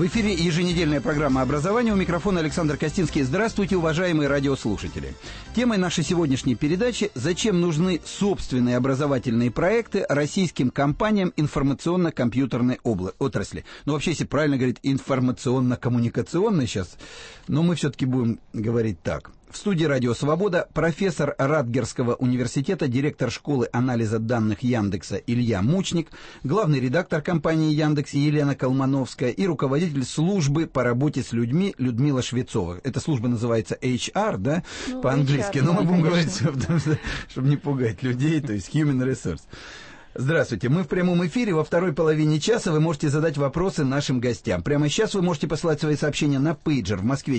эфире еженедельная программа образования. У микрофона Александр Костинский. Здравствуйте, уважаемые радиослушатели. Темой нашей сегодняшней передачи «Зачем нужны собственные образовательные проекты российским компаниям информационно-компьютерной отрасли». Ну, вообще, если правильно говорить, информационно-коммуникационной сейчас, но мы все-таки будем говорить так. В студии «Радио Свобода» профессор Радгерского университета, директор школы анализа данных Яндекса Илья Мучник, главный редактор компании «Яндекс» Елена Колмановская и руководитель службы по работе с людьми Людмила Швецова. Эта служба называется HR, да, ну, по-английски, HR, но мы будем говорить, чтобы не пугать людей, то есть Human Resource. Здравствуйте, мы в прямом эфире. Во второй половине часа вы можете задать вопросы нашим гостям. Прямо сейчас вы можете посылать свои сообщения на пейджер в Москве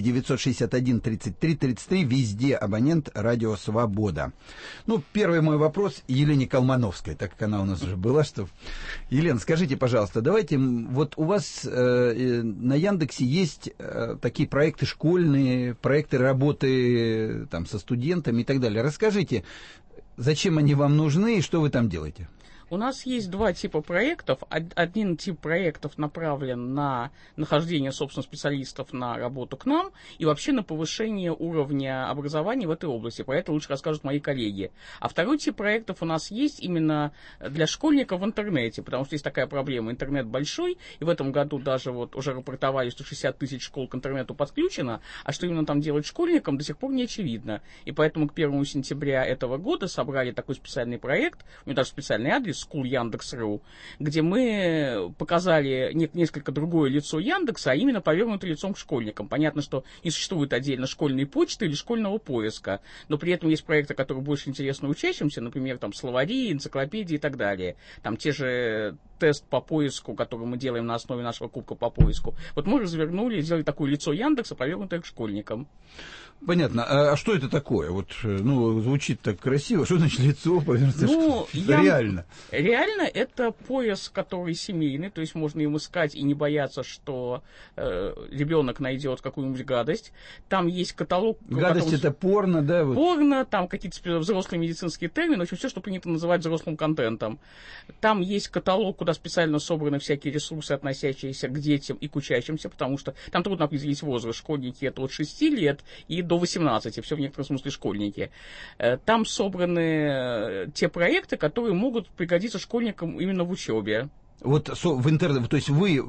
961-33-33, везде абонент «Радио Свобода». Ну, первый мой вопрос Елене Колмановской, так как она у нас уже была. Что... Елена, скажите, пожалуйста, давайте, вот у вас на Яндексе есть такие проекты школьные, проекты работы там, со студентами и так далее. Расскажите, зачем они вам нужны и что вы там делаете? У нас есть два типа проектов. Один тип проектов направлен на нахождение, собственно, специалистов на работу к нам и вообще на повышение уровня образования в этой области. Про это лучше расскажут мои коллеги. А второй тип проектов у нас есть именно для школьников в интернете, потому что есть такая проблема. Интернет большой, и в этом году даже вот уже рапортовали, что 60 тысяч школ к интернету подключено, а что именно там делать школьникам, до сих пор не очевидно. И поэтому к 1 сентября этого года собрали такой специальный проект, у него даже специальный адрес, School Яндекс.ру, где мы показали несколько другое лицо Яндекса, а именно повернутое лицом к школьникам. Понятно, что не существует отдельно школьной почты или школьного поиска, но при этом есть проекты, которые больше интересны учащимся, например, там словари, энциклопедии и так далее. Там те же тест по поиску, который мы делаем на основе нашего кубка по поиску. Вот мы развернули, сделали такое лицо Яндекса, повернутое к школьникам. Понятно. А что это такое? Вот, ну, звучит так красиво. Что значит лицо повернутое? Ну, реально. Реально это поиск, который семейный, то есть можно им искать и не бояться, что ребенок найдет какую-нибудь гадость. Там есть каталог. Гадость это порно, да? Вот. Порно, там какие-то взрослые медицинские термины, в общем, все, что принято называть взрослым контентом. Там есть каталог, куда специально собраны всякие ресурсы, относящиеся к детям и к учащимся, потому что там трудно определить возраст. Школьники это от 6 лет и до 18, все в некотором смысле школьники. Там собраны те проекты, которые могут пригодиться школьникам именно в учебе. Вот в интернете, то есть вы,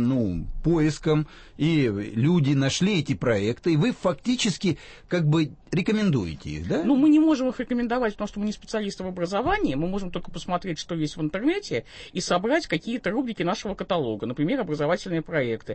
поиском, и люди нашли эти проекты, и вы фактически как бы рекомендуете их, да? Ну, мы не можем их рекомендовать, потому что мы не специалисты в образовании, мы можем только посмотреть, что есть в интернете, и собрать какие-то рубрики нашего каталога, например, образовательные проекты.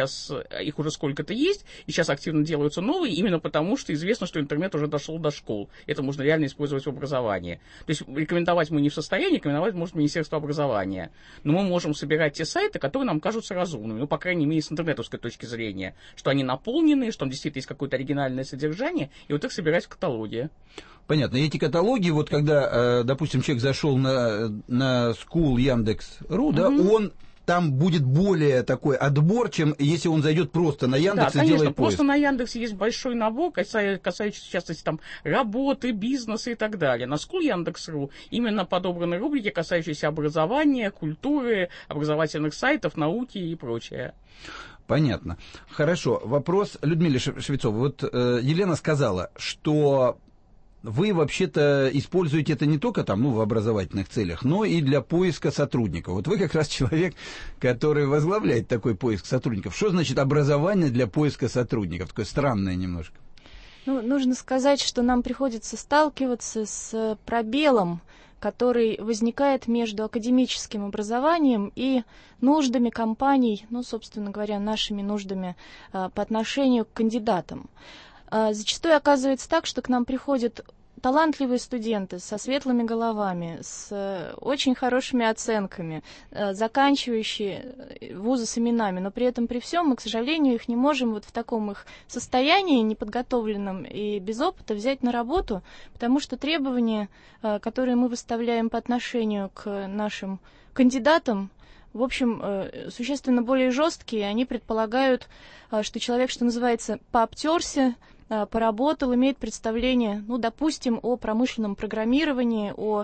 Их уже сколько-то есть, и сейчас активно делаются новые, именно потому что известно, что интернет уже дошел до школ. Это можно реально использовать в образовании. То есть рекомендовать мы не в состоянии, рекомендовать может Министерство образования. Но мы можем собирать те сайты, которые нам кажутся разумными, по крайней мере, с интернетовской точки зрения, что они наполнены, что там действительно есть какое-то оригинальное содержание, и вот их собирать в каталоге. Понятно. И эти каталоги, вот когда, допустим, человек зашел на School Яндекс.ру, да, он там будет более такой отбор, чем если он зайдет просто на Яндекс и сделает поиск. Просто на Яндексе есть большой набор, касающийся, в частности, там, работы, бизнеса и так далее. На School Яндекс.ру именно подобраны рубрики, касающиеся образования, культуры, образовательных сайтов, науки и прочее. Понятно. Хорошо. Вопрос Людмиле Швецовой. Вот Елена сказала, что вы вообще-то используете это не только там, в образовательных целях, но и для поиска сотрудников. Вот вы как раз человек, который возглавляет такой поиск сотрудников. Что значит образование для поиска сотрудников? Такое странное немножко. Нужно сказать, что нам приходится сталкиваться с пробелом, который возникает между академическим образованием и нуждами компаний, собственно говоря, нашими нуждами по отношению к кандидатам. Зачастую оказывается так, что к нам приходят талантливые студенты со светлыми головами, с очень хорошими оценками, заканчивающие вузы с именами, но при этом при всем мы, к сожалению, их не можем вот в таком их состоянии, неподготовленном и без опыта взять на работу, потому что требования, которые мы выставляем по отношению к нашим кандидатам, в общем, существенно более жесткие. Они предполагают, что человек, что называется, пообтерся, поработал, имеет представление, допустим, о промышленном программировании, о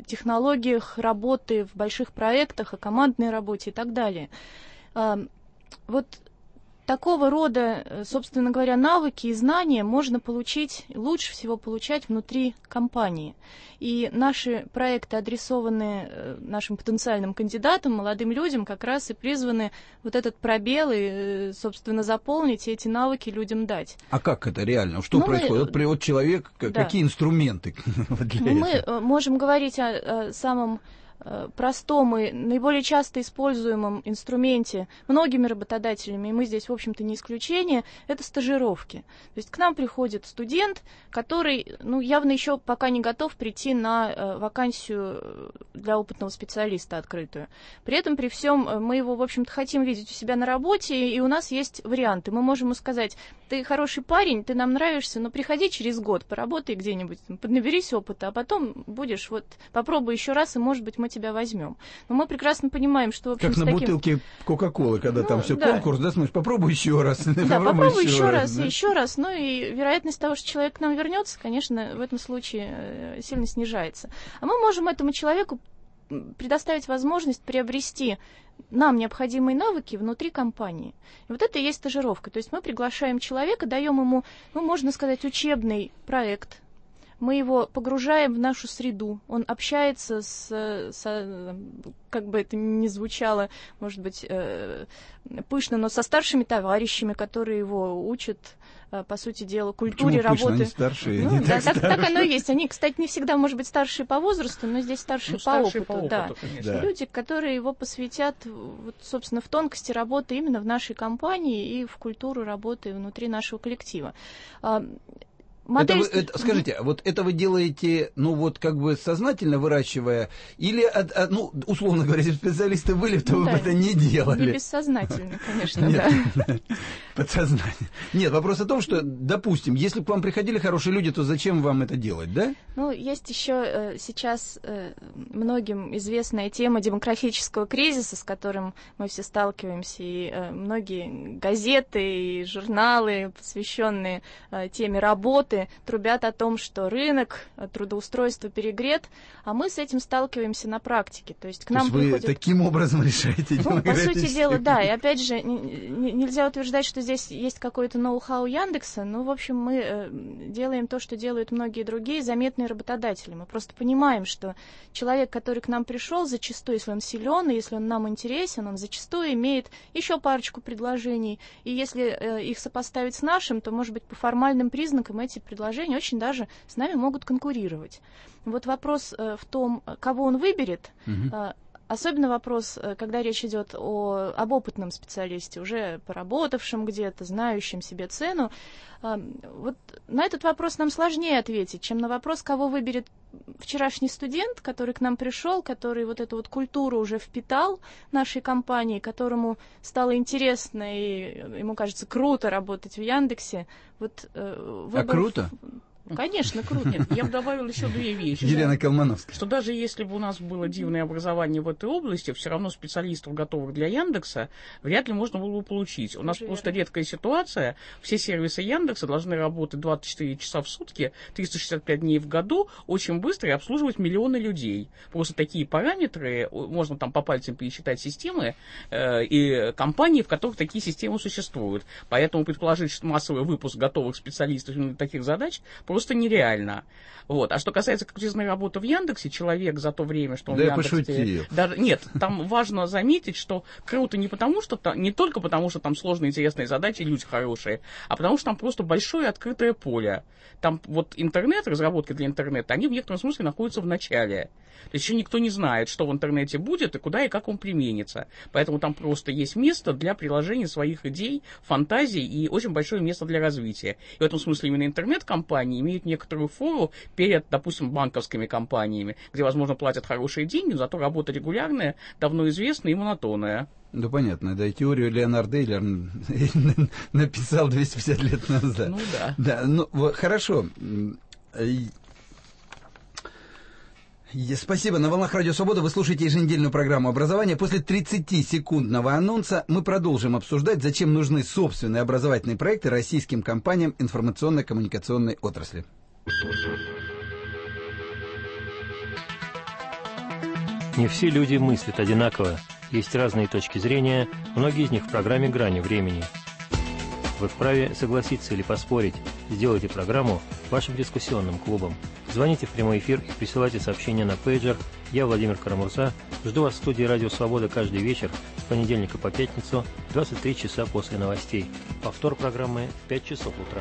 технологиях работы в больших проектах, о командной работе и так далее. вот такого рода, собственно говоря, навыки и знания можно получить, лучше всего получать внутри компании. И наши проекты, адресованные нашим потенциальным кандидатам, молодым людям, как раз и призваны вот этот пробел и, собственно, заполнить и эти навыки людям дать. А как это реально? Что происходит? Вот человек, да. Какие инструменты для этого? Мы можем говорить о самом простом и наиболее часто используемом инструменте многими работодателями, и мы здесь, в общем-то, не исключение, это стажировки. То есть к нам приходит студент, который, явно еще пока не готов прийти на вакансию для опытного специалиста открытую. При этом, при всем, мы его, в общем-то, хотим видеть у себя на работе, и у нас есть варианты. Мы можем ему сказать: ты хороший парень, ты нам нравишься, но приходи через год, поработай где-нибудь, поднаберись опыта, а потом будешь, попробуй еще раз, и, может быть, мы тебя возьмем. Но мы прекрасно понимаем, что, в общем, как на бутылке Кока-Колы, когда там все конкурс, да, смотришь, попробуй еще раз. Да, попробуй еще раз, и еще раз. Ну и вероятность того, что человек к нам вернется, конечно, в этом случае сильно снижается. А мы можем этому человеку предоставить возможность приобрести нам необходимые навыки внутри компании. И вот это и есть стажировка. То есть мы приглашаем человека, даем ему, можно сказать, учебный проект. Мы его погружаем в нашу среду. Он общается как бы это ни звучало, может быть, пышно, но со старшими товарищами, которые его учат, по сути дела, культуре работы. Они старшие, так оно и есть. Они, кстати, не всегда, может быть, старшие по возрасту, но здесь старшие по опыту. Да. Люди, которые его посвятят, собственно, в тонкости работы именно в нашей компании и в культуру работы внутри нашего коллектива. Скажите, вот это вы делаете, как бы сознательно выращивая, или, условно говоря, если специалисты были, то вы бы это не делали? Не бессознательно, конечно, да. Подсознательно. Нет, вопрос о том, что, допустим, если бы к вам приходили хорошие люди, то зачем вам это делать, да? Есть еще сейчас многим известная тема демографического кризиса, с которым мы все сталкиваемся, и многие газеты и журналы, посвященные теме работы, трубят о том, что рынок трудоустройства перегрет, а мы с этим сталкиваемся на практике. То есть к нам приходят... вы таким образом решаете демографический... По сути дела, да. И опять же, нельзя утверждать, что здесь есть какое-то ноу-хау Яндекса, но, в общем, мы делаем то, что делают многие другие заметные работодатели. Мы просто понимаем, что человек, который к нам пришел, зачастую, если он силен, и если он нам интересен, он зачастую имеет еще парочку предложений. И если их сопоставить с нашим, то, может быть, по формальным признакам эти предложения очень даже с нами могут конкурировать. Вот вопрос в том, кого он выберет, особенно вопрос, когда речь идет об опытном специалисте, уже поработавшем где-то, знающем себе цену. Вот на этот вопрос нам сложнее ответить, чем на вопрос, кого выберет вчерашний студент, который к нам пришел, который вот эту культуру уже впитал нашей компании, которому стало интересно и ему кажется круто работать в Яндексе. А круто? Конечно, круто. Нет, я бы добавила еще две вещи. Елена Колмановская. Что даже если бы у нас было дивное образование в этой области, все равно специалистов, готовых для Яндекса, вряд ли можно было бы получить. У нас просто редкая ситуация. Все сервисы Яндекса должны работать 24 часа в сутки, 365 дней в году, очень быстро и обслуживать миллионы людей. Просто такие параметры, можно там по пальцам пересчитать системы и компании, в которых такие системы существуют. Поэтому предположить, что массовый выпуск готовых специалистов для таких задач просто нереально. А что касается кризисной работы в Яндексе, человек за то время, что он в Яндексе... Нет, там важно заметить, что круто не только потому, что там сложные интересные задачи, люди хорошие, а потому что там просто большое открытое поле. Там интернет, разработки для интернета, они в некотором смысле находятся в начале. То есть еще никто не знает, что в интернете будет и куда и как он применится. Поэтому там просто есть место для приложения своих идей, фантазий и очень большое место для развития. И в этом смысле именно интернет-компании имеют некоторую фору перед, допустим, банковскими компаниями, где, возможно, платят хорошие деньги, но зато работа регулярная, давно известная и монотонная. Да, понятно, да, и теорию Леонард Эйлер написал 250 лет назад. Да. Хорошо. Спасибо. На волнах Радио Свобода вы слушаете еженедельную программу образования. После 30-секундного анонса мы продолжим обсуждать, зачем нужны собственные образовательные проекты российским компаниям информационно-коммуникационной отрасли. Не все люди мыслят одинаково есть разные точки зрения, многие из них в программе «Грани времени». Вы вправе согласиться или поспорить. Сделайте программу вашим дискуссионным клубом. Звоните в прямой эфир и присылайте сообщения на пейджер. Я, Владимир Карамурза, жду вас в студии «Радио Свобода» каждый вечер с понедельника по пятницу, 23 часа после новостей. Повтор программы в 5 часов утра.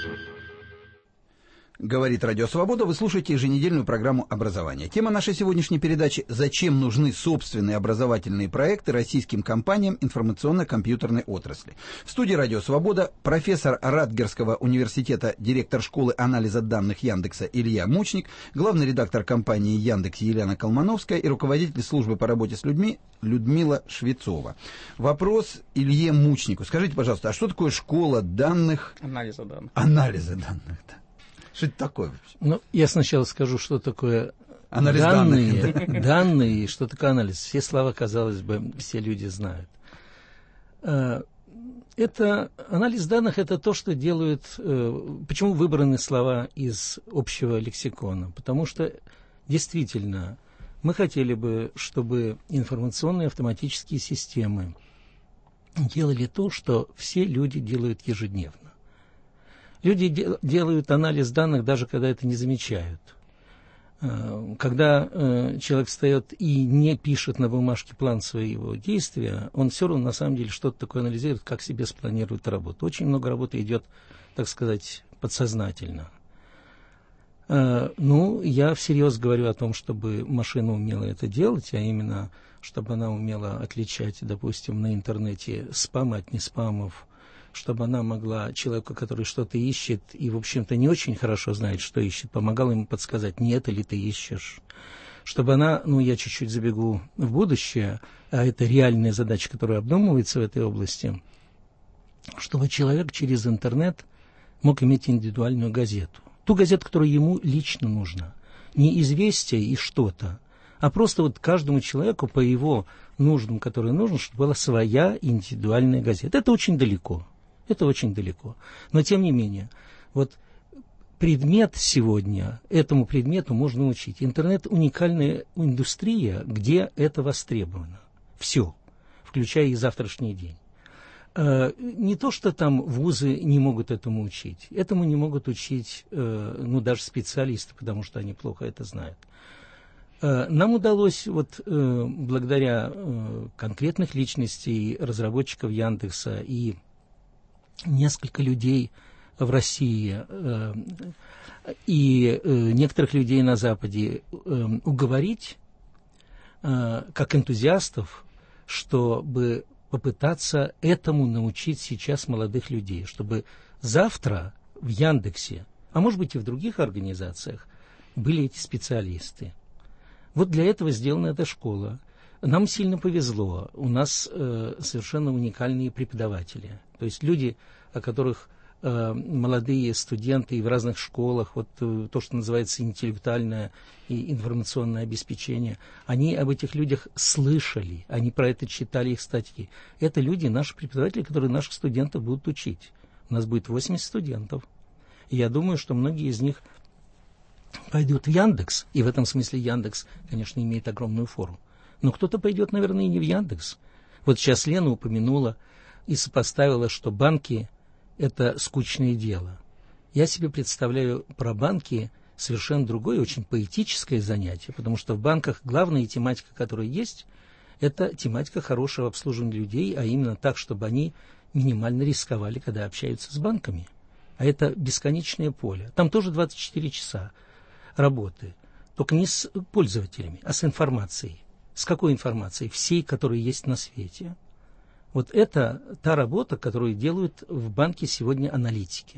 Говорит Радио Свобода, вы слушаете еженедельную программу образования. Тема нашей сегодняшней передачи «Зачем нужны собственные образовательные проекты российским компаниям информационно-компьютерной отрасли». В студии Радио Свобода профессор Ратгерского университета, директор школы анализа данных Яндекса Илья Мучник, главный редактор компании Яндекс Елена Колмановская и руководитель службы по работе с людьми Людмила Швецова. Вопрос Илье Мучнику. Скажите, пожалуйста, а что такое школа данных? Анализа данных. Анализа данных, да. Что это такое? Ну, я сначала скажу, что такое анализ данные и что такое анализ. Все слова, казалось бы, все люди знают. Это анализ данных – это то, что делают… Почему выбраны слова из общего лексикона? Потому что действительно мы хотели бы, чтобы информационные автоматические системы делали то, что все люди делают ежедневно. Люди делают анализ данных, даже когда это не замечают. Когда человек встает и не пишет на бумажке план своего действия, он все равно на самом деле что-то такое анализирует, как себе спланирует работу. Очень много работы идет, так сказать, подсознательно. Я всерьез говорю о том, чтобы машина умела это делать, а именно, чтобы она умела отличать, допустим, на интернете спам от неспамов, чтобы она могла человеку, который что-то ищет и, в общем-то, не очень хорошо знает, что ищет, помогала ему подсказать, не это ли ты ищешь. Чтобы она, я чуть-чуть забегу в будущее, а это реальная задача, которая обдумывается в этой области, чтобы человек через интернет мог иметь индивидуальную газету. Ту газету, которая ему лично нужна. Не известие и что-то, а просто каждому человеку по его нуждам, который нужен, чтобы была своя индивидуальная газета. Это очень далеко. Это очень далеко. Но, тем не менее, предмет сегодня, этому предмету можно учить. Интернет – уникальная индустрия, где это востребовано. Все, включая и завтрашний день. Не то, что там вузы не могут этому учить. Этому не могут учить, даже специалисты, потому что они плохо это знают. Нам удалось, благодаря конкретных личностей, разработчиков Яндекса и несколько людей в России и некоторых людей на Западе уговорить, как энтузиастов, чтобы попытаться этому научить сейчас молодых людей, чтобы завтра в Яндексе, а может быть и в других организациях, были эти специалисты. Для этого сделана эта школа. Нам сильно повезло. У нас совершенно уникальные преподаватели. То есть люди, о которых молодые студенты и в разных школах, то, что называется интеллектуальное и информационное обеспечение, они об этих людях слышали, они про это читали их статьи. Это люди, наши преподаватели, которые наших студентов будут учить. У нас будет 80 студентов. И я думаю, что многие из них пойдут в Яндекс, и в этом смысле Яндекс, конечно, имеет огромную фору. Но кто-то пойдет, наверное, и не в Яндекс. Сейчас Лена упомянула и сопоставила, что банки – это скучное дело. Я себе представляю про банки совершенно другое, очень поэтическое занятие, потому что в банках главная тематика, которая есть, это тематика хорошего обслуживания людей, а именно так, чтобы они минимально рисковали, когда общаются с банками. А это бесконечное поле. Там тоже 24 часа работы, только не с пользователями, а с информацией. С какой информацией? Всей, которая есть на свете. Это та работа, которую делают в банке сегодня аналитики.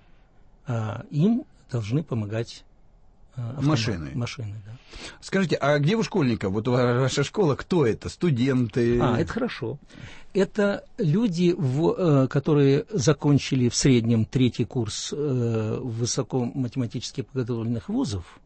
Им должны помогать машины. Машины, да. Скажите, а где у школьников? Ваша школа, кто это? Студенты? Это хорошо. Это люди, которые закончили в среднем 3-й курс высокоматематически подготовленных вузов,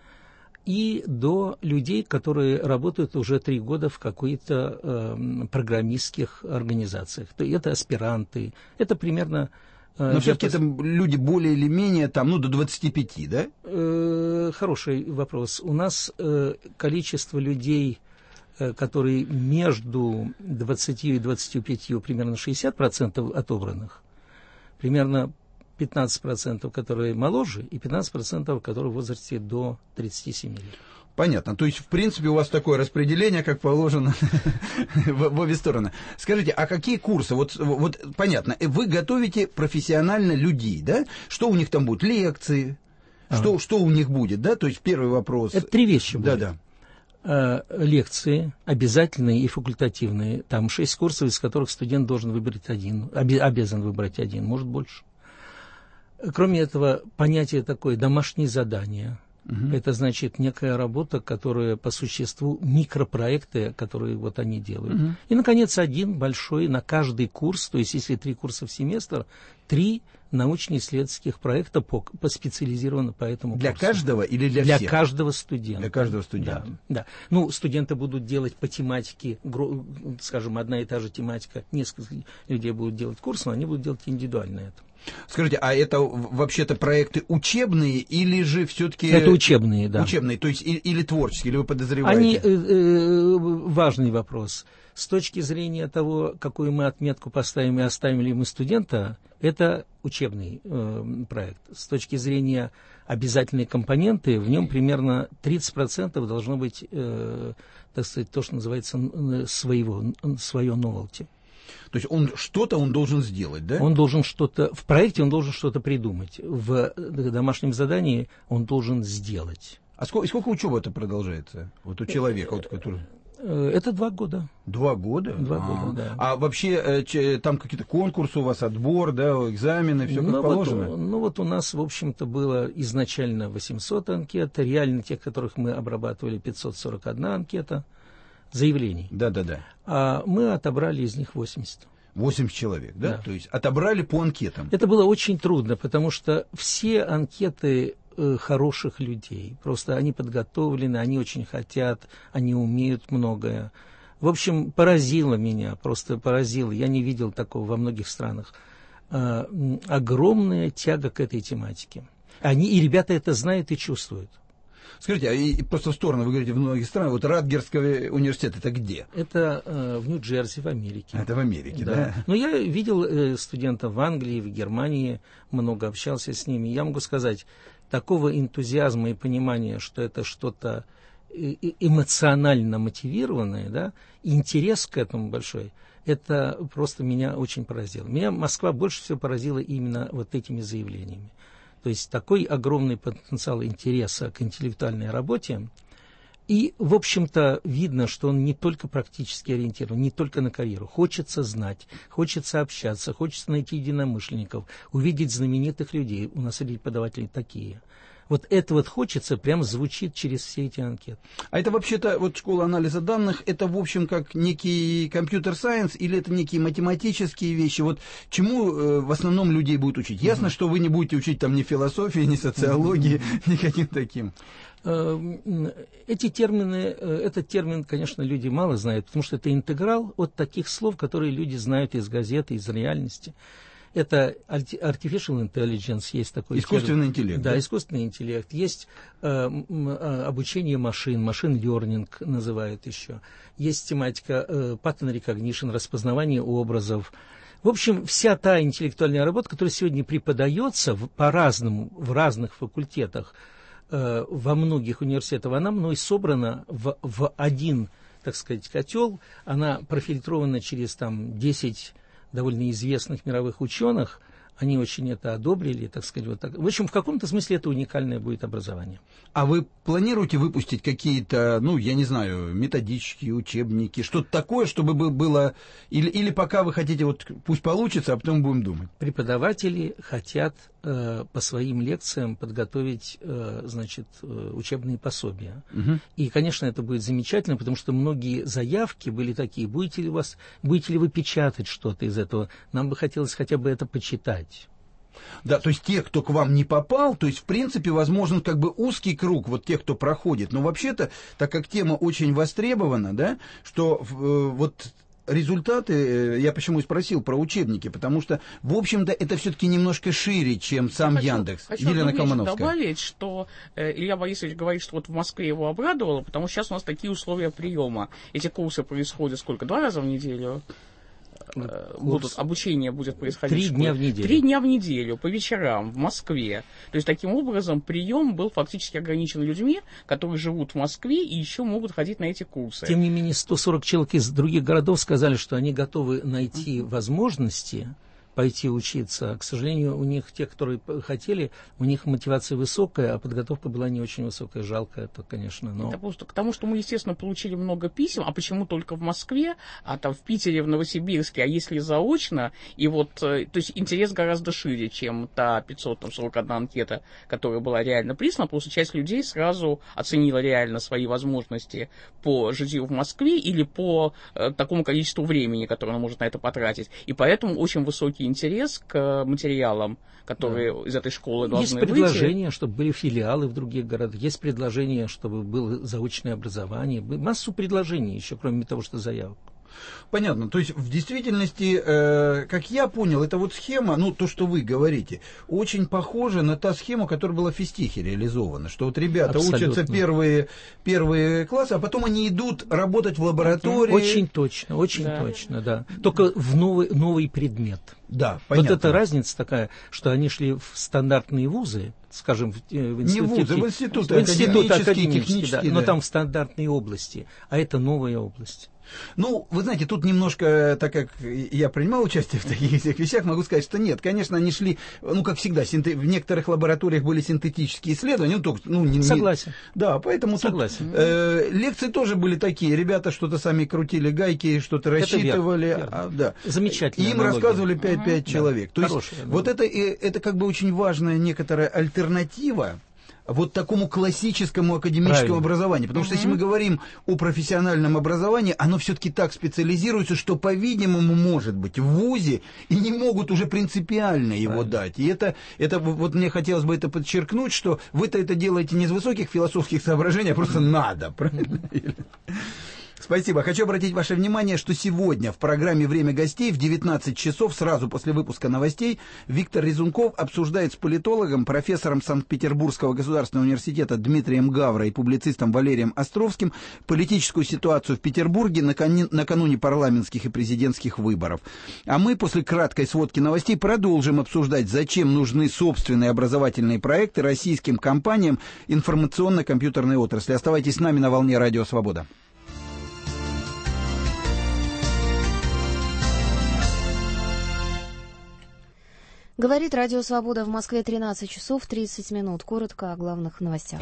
и до людей, которые работают уже 3 года в каких-то программистских организациях. Это аспиранты, это примерно... Но все-таки это люди более или менее до 25, да? Хороший вопрос. У нас количество людей который между 20 и 25, примерно 60% отобранных, примерно 15%, которые моложе, и 15%, которые в возрасте до 37 лет. Понятно. То есть, в принципе, у вас такое распределение, как положено, в обе стороны. Скажите, а какие курсы? Вот понятно, вы готовите профессионально людей, да? Что у них там будет? Лекции? Что у них будет, да? То есть, первый вопрос. Это 3 вещи будут. Да. Лекции обязательные и факультативные. Там 6 курсов, из которых студент должен выбрать один, обязан выбрать один, может больше. Кроме этого, понятие такое домашние задания. Это значит некая работа, которая по существу микропроекты, которые вот они делают. И, наконец, один большой на каждый курс, то есть если 3 курса в семестр, 3 научно-исследовательских проекта специализированы по этому курсу. Для каждого или для всех? Для каждого студента. Для каждого студента. Да. Ну, студенты будут делать по тематике, скажем, одна и та же тематика, несколько людей будут делать курс, но они будут делать индивидуально это. Скажите, а это вообще-то проекты учебные или же все-таки... Это учебные, да. Учебные, то есть или творческие, или вы подозреваете? Важный вопрос. С точки зрения того, какую мы отметку поставим и оставим ли мы студента, это учебный проект. С точки зрения обязательной компоненты, в нем примерно 30% должно быть, так сказать, то, что называется свое novelty. То есть он должен сделать, да? Он должен в проекте он должен что-то придумать. В домашнем задании он должен сделать. А сколько учебы это продолжается? Вот у человека, вот, который... Это 2 года. 2 года? 2 года, да. А вообще там какие-то конкурсы у вас, отбор, да, экзамены, все как положено? Вот у нас, в общем-то, было изначально 800 анкет, реально тех, которых мы обрабатывали, 541 анкета заявлений. Да. А мы отобрали из них 80. 80 человек, да? То есть отобрали по анкетам. Это было очень трудно, потому что все анкеты хороших людей. Просто они подготовлены, они очень хотят, они умеют многое. В общем, поразило меня, просто поразило. Я не видел такого во многих странах. Огромная тяга к этой тематике. И ребята это знают и чувствуют. Скажите, и просто в сторону, вы говорите, в многих странах, вот Ратгерский университет, это где? Это в Нью-Джерси, в Америке. Это в Америке, да? Но я видел студентов в Англии, в Германии, много общался с ними. Я могу сказать, такого энтузиазма и понимания, что это что-то эмоционально мотивированное, да, интерес к этому большой, это просто меня очень поразило. Меня Москва больше всего поразила именно вот этими заявлениями. То есть такой огромный потенциал интереса к интеллектуальной работе. И, в общем-то, видно, что он не только практически ориентирован, не только на карьеру. Хочется знать, хочется общаться, хочется найти единомышленников, увидеть знаменитых людей. У нас преподаватели такие. Вот это вот хочется, прям звучит через все эти анкеты. А это вообще-то, вот школа анализа данных, это, в общем, как некий компьютер-сайенс или это некие математические вещи? Вот чему в основном людей будут учить? Ясно, что вы не будете учить там ни философии, ни социологии, никаким таким. Эти термины, этот термин, конечно, люди мало знают, потому что это интеграл от таких слов, которые люди знают из газеты, из реальности. Это artificial intelligence, есть такой искусственный интеллект. Да, искусственный интеллект. Есть обучение машин, machine learning называют еще. Есть тематика pattern recognition, распознавание образов. В общем, вся та интеллектуальная работа, которая сегодня преподается по-разному, в разных факультетах, во многих университетах, она мной собрана в один, так сказать, котел. Она профильтрована через 10 довольно известных мировых ученых, они очень это одобрили, так сказать, вот так. В общем, в каком-то смысле это уникальное будет образование. А вы планируете выпустить какие-то, я не знаю, методички, учебники, что-то такое, чтобы было, или пока вы хотите, вот пусть получится, а потом будем думать? Преподаватели хотят по своим лекциям подготовить, учебные пособия. Угу. И, конечно, это будет замечательно, потому что многие заявки были такие, будете ли вы печатать что-то из этого? Нам бы хотелось хотя бы это почитать. Да, то есть те, кто к вам не попал, то есть, в принципе, возможен как бы узкий круг вот тех, кто проходит. Но вообще-то, так как тема очень востребована, да, что вот результаты, я почему и спросил про учебники, потому что, в общем-то, это все-таки немножко шире, чем сам Яндекс. Хочу Елена Колмановская. добавить, что Илья Борисович говорит, что вот в Москве его обрадовало, потому что сейчас у нас такие условия приема. Эти курсы происходят сколько? 2 раза в неделю? Обучение будет происходить 3 дня в неделю. 3 дня в неделю, по вечерам, в Москве. То есть, таким образом, прием был фактически ограничен людьми, которые живут в Москве и еще могут ходить на эти курсы. Тем не менее, 140 человек из других городов сказали, что они готовы найти возможности пойти учиться. К сожалению, у них, те, которые хотели, у них мотивация высокая, а подготовка была не очень высокая. Жалко это, конечно. Но... Это просто к тому, что мы, естественно, получили много писем, а почему только в Москве, а там в Питере, в Новосибирске, а если заочно, и вот, то есть интерес гораздо шире, чем та 541 анкета, которая была реально прислана, просто часть людей сразу оценила реально свои возможности по житию в Москве или по такому количеству времени, которое она может на это потратить. И поэтому очень высокий интерес к материалам, которые из этой школы должны выйти. Есть предложение, чтобы были филиалы в других городах, есть предложение, чтобы было заочное образование, массу предложений еще, кроме того, что заявок. Понятно. То есть, в действительности, как я понял, эта вот схема, ну, то, что вы говорите, очень похожа на та схему, которая была в Физтехе реализована. Что вот ребята учатся первые классы, а потом они идут работать в лаборатории. Очень точно, да. Только в новый предмет. Да, понятно. Вот эта разница такая, что они шли в стандартные вузы, скажем, в институты академические, технические, да, но там в стандартные области, а это новая область. Ну, вы знаете, тут немножко, так как я принимал участие в таких всех вещах, могу сказать, что нет, конечно, они шли, ну, как всегда, в некоторых лабораториях были синтетические исследования. Согласен. Да, поэтому согласен. Лекции тоже были такие, ребята что-то сами крутили гайки, что-то рассчитывали. Верно. Да. Замечательно. И им рассказывали 5 человек. То есть, вот это как бы очень важная некоторая альтернатива вот такому классическому академическому образованию. Потому что если мы говорим о профессиональном образовании, оно все-таки так специализируется, что, по-видимому, может быть в вузе и не могут уже принципиально его дать. И это вот мне хотелось бы это подчеркнуть, что вы-то это делаете не из высоких философских соображений, а просто надо. Правильно? Спасибо. Хочу обратить ваше внимание, что сегодня в программе «Время гостей» в 19 часов, сразу после выпуска новостей, Виктор Резунков обсуждает с политологом, профессором Санкт-Петербургского государственного университета Дмитрием Гавро и публицистом Валерием Островским политическую ситуацию в Петербурге накануне парламентских и президентских выборов. А мы после краткой сводки новостей продолжим обсуждать, зачем нужны собственные образовательные проекты российским компаниям информационно-компьютерной отрасли. Оставайтесь с нами на волне Радио Свобода. Говорит Радио Свобода, в Москве 13 часов 30 минут. Коротко о главных новостях.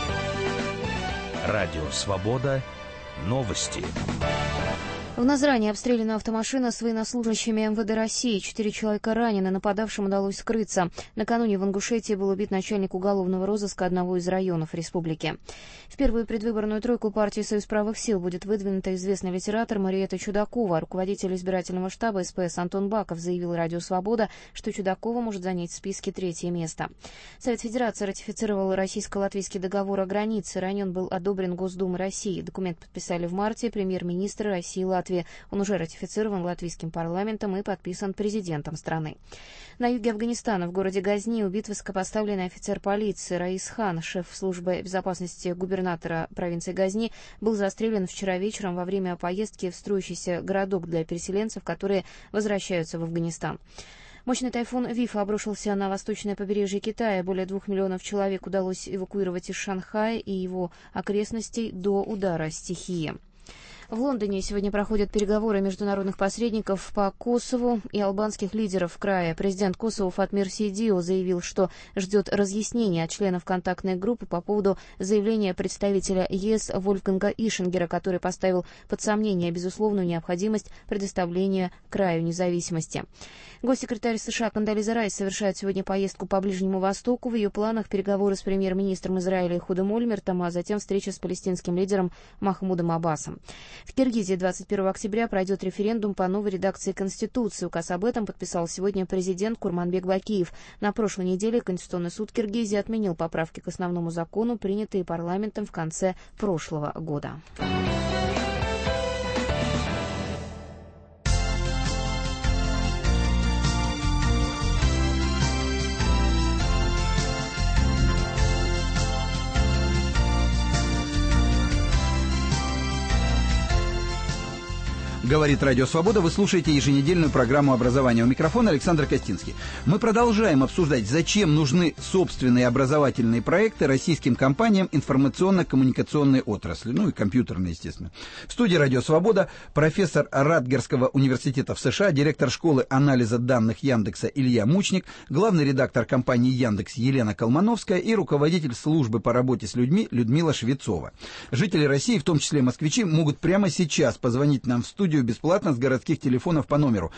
Радио Свобода. Новости. В Назрани обстреляна автомашина с военнослужащими МВД России. 4 человека ранены, нападавшим удалось скрыться. Накануне в Ингушетии был убит начальник уголовного розыска одного из районов республики. В первую предвыборную тройку партии «Союз правых сил» будет выдвинута известный литератор Мариэтта Чудакова. Руководитель избирательного штаба СПС Антон Баков заявил Радио Свобода, что Чудакова может занять в списке 3-е место. Совет Федерации ратифицировал российско-латвийский договор о границе. Ранее он был одобрен Госдумой России. Документ подписали в марте премьер-министры России и Латвии. Он уже ратифицирован латвийским парламентом и подписан президентом страны. На юге Афганистана, в городе Газни, убит высокопоставленный офицер полиции Раис Хан. Шеф службы безопасности губернатора провинции Газни был застрелен вчера вечером во время поездки в строящийся городок для переселенцев, которые возвращаются в Афганистан. Мощный тайфун Вифа обрушился на восточное побережье Китая. Более 2 миллионов человек удалось эвакуировать из Шанхая и его окрестностей до удара стихии. В Лондоне сегодня проходят переговоры международных посредников по Косову и албанских лидеров края. Президент Косово Фатмир Сидио заявил, что ждет разъяснения от членов контактной группы по поводу заявления представителя ЕС Вольфганга Ишингера, который поставил под сомнение безусловную необходимость предоставления краю независимости. Госсекретарь США Кондолиза Райс совершает сегодня поездку по Ближнему Востоку. В ее планах переговоры с премьер-министром Израиля Эхудом Ольмертом, а затем встреча с палестинским лидером Махмудом Аббасом. В Киргизии 21 октября пройдет референдум по новой редакции Конституции. Указ об этом подписал сегодня президент Курманбек Бакиев. На прошлой неделе Конституционный суд Киргизии отменил поправки к основному закону, принятые парламентом в конце прошлого года. Говорит Радио Свобода. Вы слушаете еженедельную программу образования. У микрофона Александр Костинский. Мы продолжаем обсуждать, зачем нужны собственные образовательные проекты российским компаниям информационно-коммуникационной отрасли, ну и компьютерной, естественно. В студии Радио Свобода профессор Ратгерского университета в США, директор школы анализа данных Яндекса Илья Мучник, главный редактор компании Яндекс Елена Колмановская и руководитель службы по работе с людьми Людмила Швецова. Жители России, в том числе москвичи, могут прямо сейчас позвонить нам в студию бесплатно с городских телефонов по номеру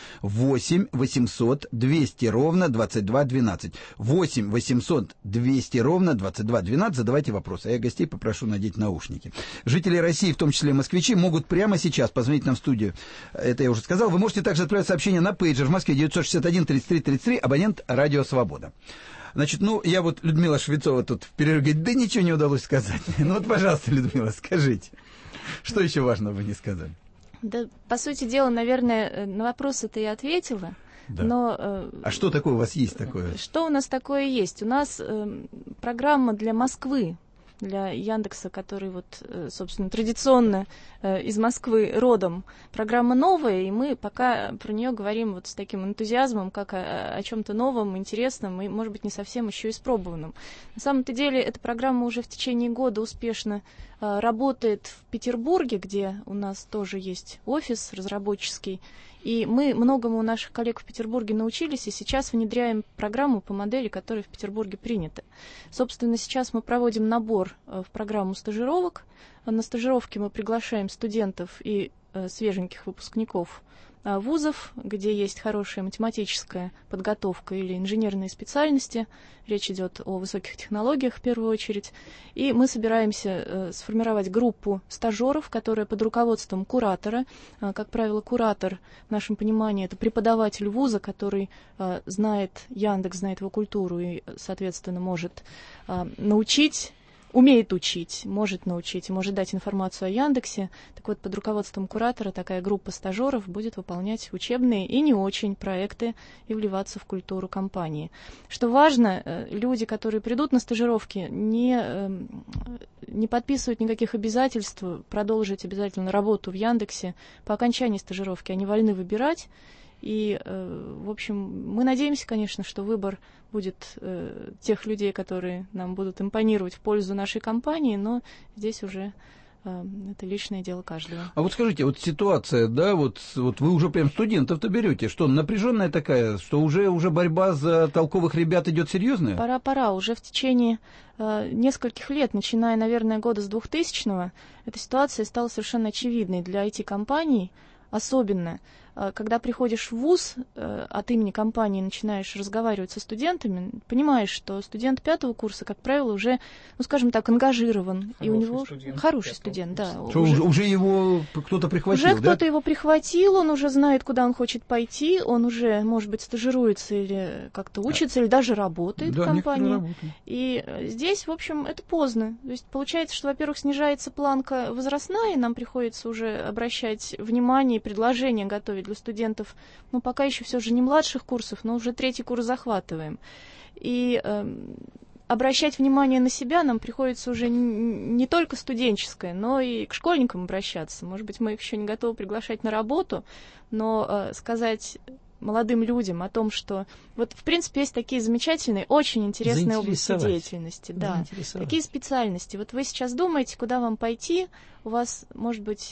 8 800 200 ровно 2212. 8 800 200 ровно 2212. Задавайте вопросы, а я гостей попрошу надеть наушники. Жители России, в том числе москвичи, могут прямо сейчас позвонить нам в студию. Это я уже сказал. Вы можете также отправить сообщение на пейджер в Москве 961 33 33, абонент Радио Свобода. Значит, я вот, Людмила Швецова тут в перерыве говорит, да ничего не удалось сказать. Ну вот, пожалуйста, Людмила, скажите, что еще важно вы не сказали? Да, по сути дела, наверное, на вопросы-то я ответила. Да. Но, а что такое у вас есть такое? Что у нас такое есть? У нас программа для Москвы, для Яндекса, который вот, собственно, традиционно из Москвы родом. Программа новая, и мы пока про нее говорим вот с таким энтузиазмом, как о чем-то новом, интересном и, может быть, не совсем еще испробованном. На самом-то деле, эта программа уже в течение года успешно работает в Петербурге, где у нас тоже есть офис разработческий. И мы многому у наших коллег в Петербурге научились, и сейчас внедряем программу по модели, которая в Петербурге принята. Собственно, сейчас мы проводим набор в программу стажировок. На стажировки мы приглашаем студентов и свеженьких выпускников вузов, где есть хорошая математическая подготовка или инженерные специальности. Речь идет о высоких технологиях в первую очередь. И мы собираемся сформировать группу стажеров, которая под руководством куратора, как правило, куратор, в нашем понимании, это преподаватель вуза, который знает Яндекс, знает его культуру и, соответственно, может научить, умеет учить, может научить, может дать информацию о Яндексе. Так вот, под руководством куратора такая группа стажеров будет выполнять учебные и не очень проекты и вливаться в культуру компании. Что важно, люди, которые придут на стажировки, не подписывают никаких обязательств продолжить обязательно работу в Яндексе. По окончании стажировки они вольны выбирать. И, в общем, мы надеемся, конечно, что выбор будет тех людей, которые нам будут импонировать в пользу нашей компании, но здесь уже это личное дело каждого. А вот скажите, вот ситуация, да, вот вы уже прям студентов-то берете, что напряженная такая, что уже борьба за толковых ребят идет серьезная? Пора. Уже в течение нескольких лет, начиная, наверное, года с 2000-го, эта ситуация стала совершенно очевидной для IT-компаний, особенно когда приходишь в вуз, от имени компании начинаешь разговаривать со студентами, понимаешь, что студент 5-го курса, как правило, уже, скажем так, ангажирован. Хороший и у него студент, хороший студент, да. Что, уже его кто-то прихватил, уже кто-то его прихватил, он уже знает, куда он хочет пойти, он уже, может быть, стажируется или как-то учится, или даже работает в компании. И здесь, в общем, это поздно. То есть получается, что, во-первых, снижается планка возрастная, и нам приходится уже обращать внимание и предложения готовить для студентов, пока еще все же не младших курсов, но уже 3-й курс захватываем. И обращать внимание на себя нам приходится уже не только студенческое, но и к школьникам обращаться. Может быть, мы их еще не готовы приглашать на работу, но сказать молодым людям о том, что вот, в принципе, есть такие замечательные, очень интересные области деятельности. Да, такие специальности. Вот вы сейчас думаете, куда вам пойти, у вас, может быть,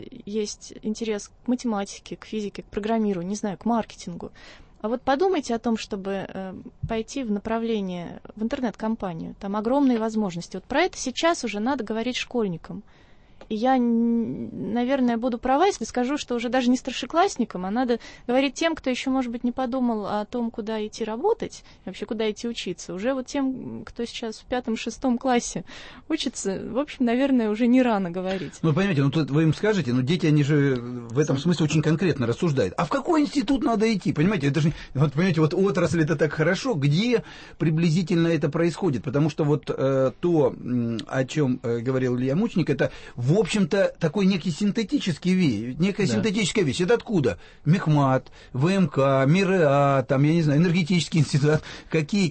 есть интерес к математике, к физике, к программированию, не знаю, к маркетингу. А вот подумайте о том, чтобы пойти в направление, в интернет-компанию. Там огромные возможности. Вот про это сейчас уже надо говорить школьникам. И я, наверное, буду права, если скажу, что уже даже не старшеклассникам, а надо говорить тем, кто еще, может быть, не подумал о том, куда идти работать, вообще куда идти учиться. Уже вот тем, кто сейчас в 5-6 классе учится, в общем, наверное, уже не рано говорить. Понимаете, тут вы им скажете, дети, они же в этом смысле очень конкретно рассуждают. А в какой институт надо идти? Понимаете, это же, понимаете, отрасль это так хорошо, где приблизительно это происходит? Потому что то, о чем говорил Илья Мучник, это в общем-то, такой некий синтетический вещь, синтетическая вещь. Это откуда? Мехмат, ВМК, МИРЭА, я не знаю, энергетический институт.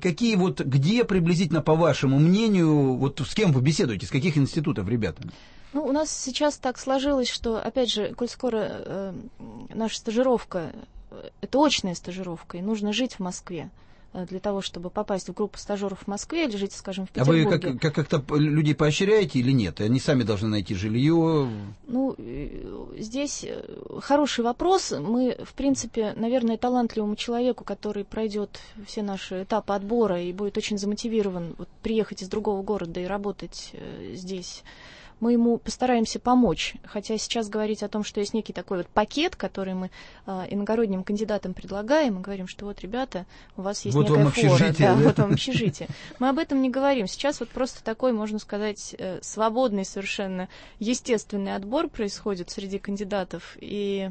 Где приблизительно, по вашему мнению, с кем вы беседуете, с каких институтов, ребята? Ну, у нас сейчас так сложилось, что, опять же, коль скоро наша стажировка, это очная стажировка, и нужно жить в Москве для того, чтобы попасть в группу стажеров в Москве или жить, скажем, в Петербурге. А вы как-то людей поощряете или нет? Они сами должны найти жилье? Ну, здесь хороший вопрос. Мы, в принципе, наверное, талантливому человеку, который пройдет все наши этапы отбора и будет очень замотивирован приехать из другого города и работать здесь, мы ему постараемся помочь. Хотя сейчас говорить о том, что есть некий такой пакет, который мы иногородним кандидатам предлагаем, мы говорим, что вот, ребята, у вас есть некая фора. Да, вот вам общежитие. Мы об этом не говорим. Сейчас просто такой, можно сказать, свободный, совершенно естественный отбор происходит среди кандидатов. И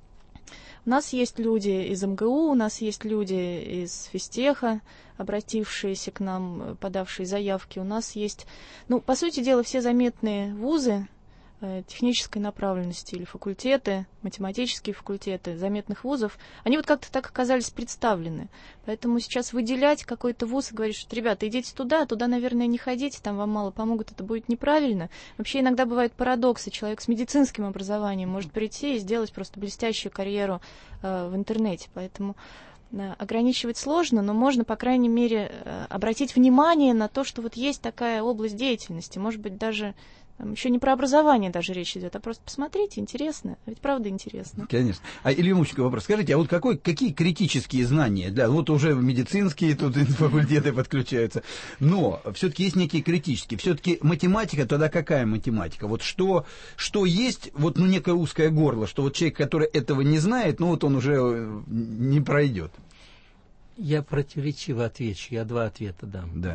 у нас есть люди из МГУ, у нас есть люди из физтеха, обратившиеся к нам, подавшие заявки. У нас есть, по сути дела, все заметные вузы технической направленности или факультеты, математические факультеты заметных вузов, они как-то так оказались представлены. Поэтому сейчас выделять какой-то вуз и говорить, что, ребята, идите туда, наверное, не ходите, там вам мало помогут, это будет неправильно. Вообще иногда бывают парадоксы. Человек с медицинским образованием может прийти и сделать просто блестящую карьеру в интернете. Поэтому ограничивать сложно, но можно, по крайней мере, обратить внимание на то, что есть такая область деятельности. Может быть, даже еще не про образование даже речь идет, а просто посмотрите, интересно. Ведь правда интересно. Конечно. А Илья Мученко, вопрос. Скажите, а какие критические знания? Уже медицинские тут факультеты подключаются. Но все-таки есть некие критические. Все-таки математика, тогда какая математика? Что есть, некое узкое горло, что человек, который этого не знает, он уже не пройдет. Я противоречиво отвечу, я два ответа дам. Да.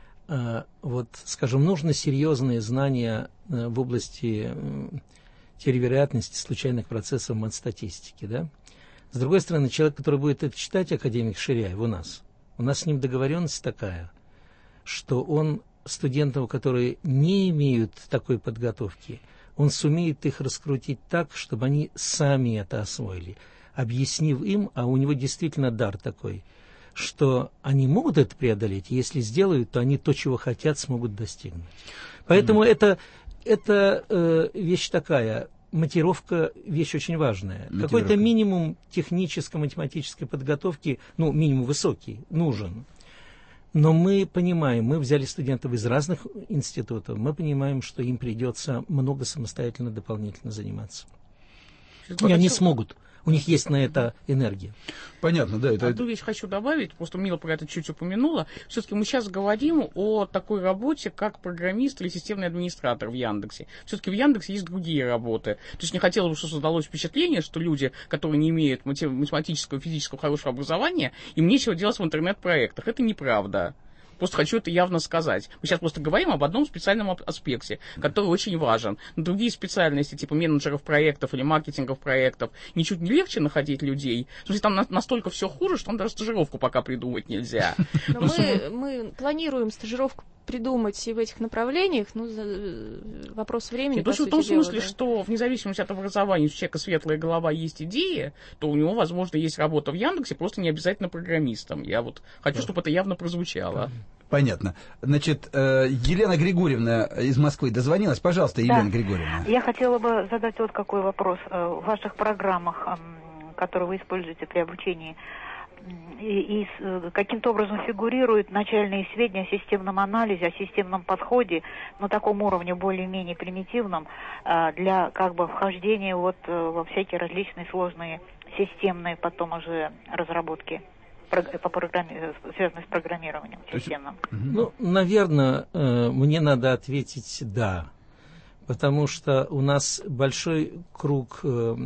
Скажем, нужно серьезные знания в области теории вероятности случайных процессов матстатистики, да? С другой стороны, человек, который будет это читать, академик Ширяев, у нас с ним договоренность такая, что он студентов, которые не имеют такой подготовки, он сумеет их раскрутить так, чтобы они сами это освоили, объяснив им, а у него действительно дар такой, что они могут это преодолеть, и если сделают, то они то, чего хотят, смогут достигнуть. Поэтому это вещь такая, мотивировка вещь очень важная. Какой-то минимум техническо-математической подготовки, минимум высокий, нужен. Но мы понимаем, мы взяли студентов из разных институтов, мы понимаем, что им придется много самостоятельно дополнительно заниматься. И они смогут. У них есть на это энергия. Понятно, да. Одну вещь хочу добавить, просто Мила про это чуть упомянула. Все-таки мы сейчас говорим о такой работе, как программист или системный администратор в Яндексе. Все-таки в Яндексе есть другие работы. То есть не хотелось бы, чтобы создалось впечатление, что люди, которые не имеют математического и физического хорошего образования, им нечего делать в интернет-проектах. Это неправда. Просто хочу это явно сказать. Мы сейчас просто говорим об одном специальном аспекте, который очень важен. Но другие специальности, типа менеджеров проектов или маркетингов проектов, ничуть не легче находить людей. В смысле, там настолько все хуже, что там даже стажировку пока придумать нельзя. Но мы планируем стажировку придумать и в этих направлениях, вопрос времени. То есть в том смысле, что вне зависимости от образования, если у человека светлая голова, есть идеи, то у него, возможно, есть работа в Яндексе, просто не обязательно программистом. Я хочу, чтобы это явно прозвучало. Понятно. Значит, Елена Григорьевна из Москвы дозвонилась. Пожалуйста, Елена Григорьевна. Я хотела бы задать какой вопрос. В ваших программах, которые вы используете при обучении, и каким-то образом фигурируют начальные сведения о системном анализе, о системном подходе на таком уровне более-менее примитивном для вхождения во всякие различные сложные системные потом уже разработки, связанные с программированием системным. Наверное, мне надо ответить «да», потому что у нас большой круг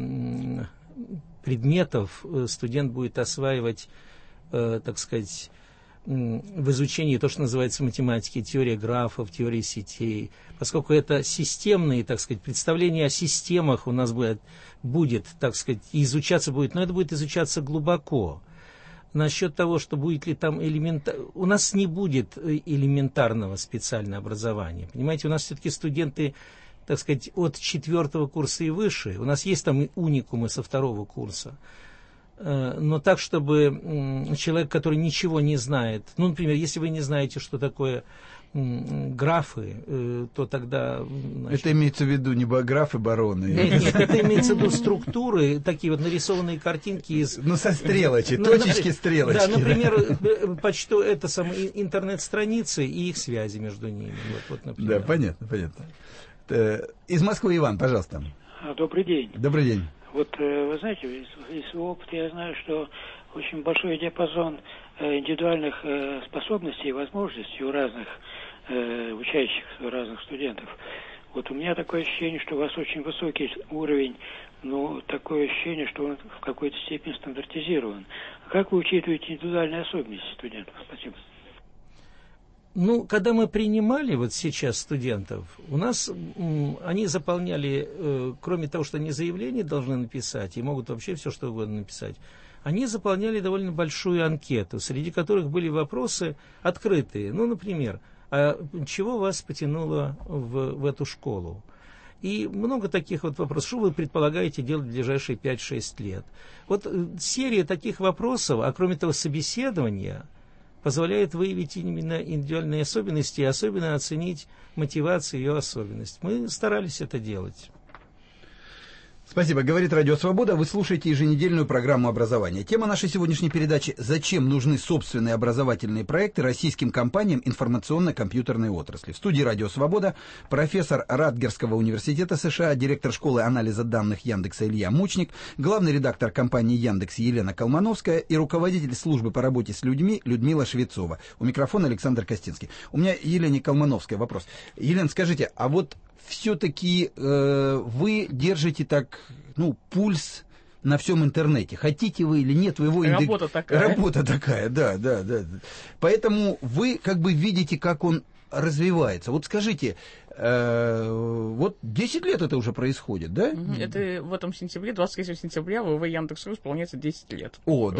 предметов студент будет осваивать, так сказать, в изучении то, что называется математики, теория графов, теория сетей. Поскольку это системные, так сказать, представления о системах у нас будет, так сказать, изучаться будет, но это будет изучаться глубоко. Насчет того, что будет ли там у нас не будет элементарного специального образования. Понимаете, у нас все-таки студенты, так сказать, от 4-го курса и выше. У нас есть там и уникумы со 2-го курса. но так, чтобы человек, который ничего не знает, ну, например, если вы не знаете, что такое графы, то тогда... Значит, это имеется в виду не графы, бароны? Нет, это имеется в виду структуры, такие вот нарисованные картинки из... Ну, со стрелочек, точечки, стрелочки. Да, например, это самые интернет-страницы и их связи между ними. Вот, например. Да, понятно. Из Москвы Иван, пожалуйста. Добрый день. Добрый день. Вот, вы знаете, из своего опыта я знаю, что очень большой диапазон индивидуальных способностей и возможностей у разных учащихся, у разных студентов. Вот у меня такое ощущение, что у вас очень высокий уровень, но такое ощущение, что он в какой-то степени стандартизирован. Как вы учитываете индивидуальные особенности студентов? Спасибо. Ну, когда мы принимали вот сейчас студентов, у нас они заполняли, кроме того, что они заявление должны написать, и могут вообще все что угодно написать, они заполняли довольно большую анкету, среди которых были вопросы открытые. Ну, например, а чего вас потянуло в эту школу? И много таких вот вопросов. Что вы предполагаете делать в ближайшие 5-6 лет? Вот серия таких вопросов, а кроме того, собеседования позволяет выявить именно индивидуальные особенности и особенно оценить мотивацию и ее особенность. Мы старались это делать. Спасибо. Говорит Радио Свобода. Вы слушаете еженедельную программу образования. Тема нашей сегодняшней передачи: «Зачем нужны собственные образовательные проекты российским компаниям информационно-компьютерной отрасли». В студии Радио Свобода профессор Ратгерского университета США, директор школы анализа данных Яндекса Илья Мучник, главный редактор компании Яндекс Елена Колмановская и руководитель службы по работе с людьми Людмила Швецова. У микрофона Александр Костинский. У меня Елене Колмановской вопрос. Елена, скажите, а вот все-таки вы держите так, пульс на всем интернете. Хотите вы или нет, вы его... Работа такая, да. Поэтому вы как бы видите, как он развивается. Вот скажите, вот 10 лет это уже происходит, да? Это в этом сентябре, 23 сентября, ВВ Яндекс.ру исполняется 10 лет. О,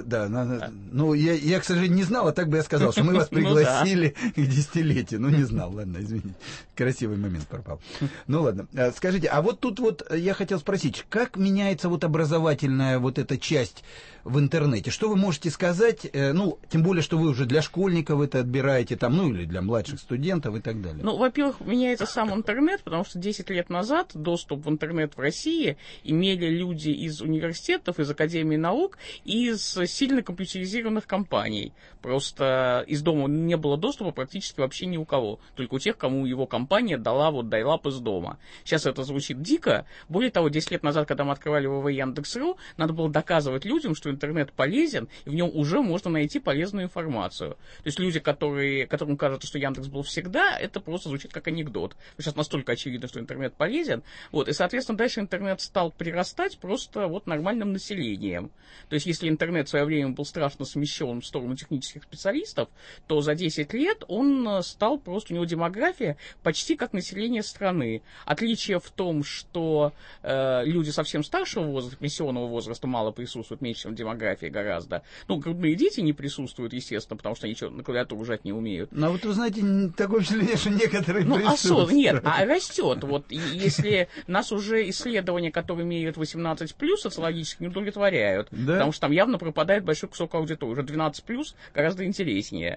да. Ну, я, к сожалению, не знал, а так бы я сказал, что мы вас пригласили к 10-летию. Ну, не знал, ладно, извините. Красивый момент пропал. Ну, ладно. Скажите, а вот тут вот я хотел спросить, как меняется вот образовательная вот эта часть в интернете? Что вы можете сказать, тем более, что вы уже для школьников это отбираете, или для младших студентов и так далее? Ну, во-первых, меняется сам интернет, потому что 10 лет назад доступ в интернет в России имели люди из университетов, из Академии наук, из сильно компьютеризированных компаний. Просто из дома не было доступа практически вообще ни у кого, только у тех, кому его компания дала дайлап из дома. Сейчас это звучит дико. Более того, 10 лет назад, когда мы открывали ВВ Яндекс.ру, надо было доказывать людям, что интернет полезен, и в нем уже можно найти полезную информацию. То есть люди, которым кажется, что Яндекс был всегда, это просто звучит как анекдот. Сейчас настолько очевидно, что интернет полезен. И, соответственно, дальше интернет стал прирастать просто нормальным населением. То есть, если интернет в свое время был страшно смещен в сторону технических специалистов, то за 10 лет он стал просто, у него демография почти как население страны. Отличие в том, что люди совсем старшего возраста, пенсионного возраста мало присутствуют, меньше, чем в демографии гораздо. Грудные дети не присутствуют, естественно, потому что они на клавиатуру жать не умеют. Но вот вы знаете, такое впечатление, что некоторые присутствуют. Нет, растет. Если нас уже исследования, которые меряют 18+, социологически не удовлетворяют, да? Потому что там явно пропадает большой кусок аудитории. Уже 12+ гораздо интереснее.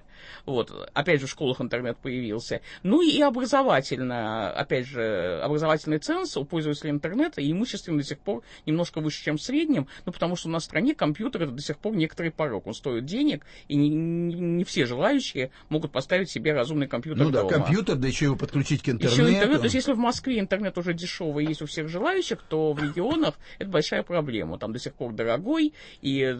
Опять же, в школах интернет появился. И образовательно, опять же, образовательный ценз у пользователей интернета и имущественно до сих пор немножко выше, чем в среднем, потому что у нас в стране компьютер — это до сих пор некоторый порог. Он стоит денег, и не все желающие могут поставить себе разумный компьютер дома. Компьютер, да еще его подключить к интернету. Еще интернет, то есть если в Москве интернет уже дешевый есть у всех желающих, то в регионах это большая проблема. Там до сих пор дорогой, и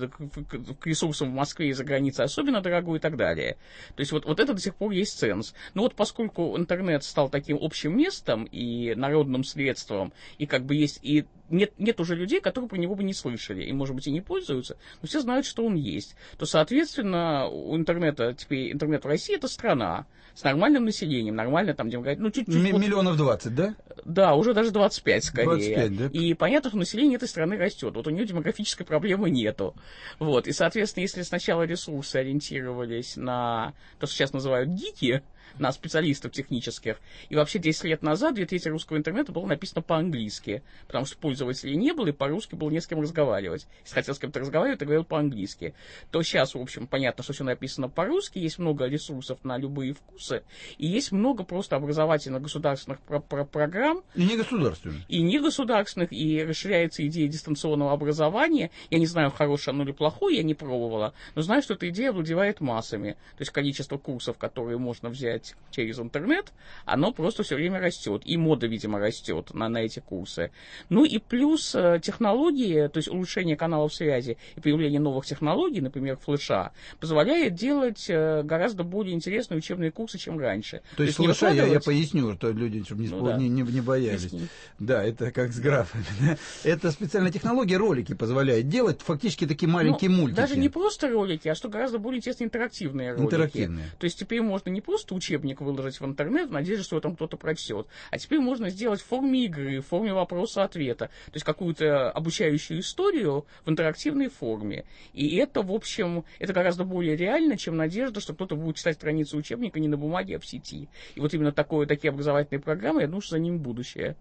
к ресурсам в Москве и за границей особенно дорогой и так далее. То есть вот это до сих пор есть ценз. Но поскольку интернет стал таким общим местом и народным средством, и есть, и нет уже людей, которые про него бы не слышали, и, может быть, и не пользуются, но все знают, что он есть, то, соответственно, у интернета, теперь интернет в России — это страна с нормальным населением, нормально там, чуть-чуть... Миллионов 20, да? Да, уже даже 25 скорее. 25, да? И понятно, что население этой страны растет. У нее демографической проблемы нету. И, соответственно, если сначала ресурсы ориентировались на то, что сейчас называют гики, на специалистов технических. И вообще 10 лет назад 2/3 русского интернета было написано по-английски, потому что пользователей не было, и по-русски было не с кем разговаривать. Если хотел с кем-то разговаривать, то говорил по-английски. То сейчас, в общем, понятно, что все написано по-русски, есть много ресурсов на любые вкусы, и есть много просто образовательных государственных программ. И негосударственных. И негосударственных, и расширяется идея дистанционного образования. Я не знаю, хорошее оно или плохое, я не пробовала, но знаю, что эта идея овладевает массами. То есть количество курсов, которые можно взять через интернет, оно просто все время растет. И мода, видимо, растет на эти курсы. Ну и плюс технологии, то есть улучшение каналов связи и появление новых технологий, например, флеша, позволяет делать гораздо более интересные учебные курсы, чем раньше. То есть флеша, я поясню, что люди, чтобы не боялись. Да, это как с графами. Это специальная технология, ролики позволяет делать фактически такие маленькие мультики. Даже не просто ролики, а что гораздо более интересные интерактивные ролики. Интерактивные. То есть теперь можно не просто учебник выложить в интернет в надежде, что там кто-то прочтет, а теперь можно сделать в форме игры, в форме вопроса-ответа. То есть какую-то обучающую историю в интерактивной форме. И это, в общем, это гораздо более реально, чем надежда, что кто-то будет читать страницы учебника не на бумаге, а в сети. И вот именно такие образовательные программы, я думаю, что за ним будущее.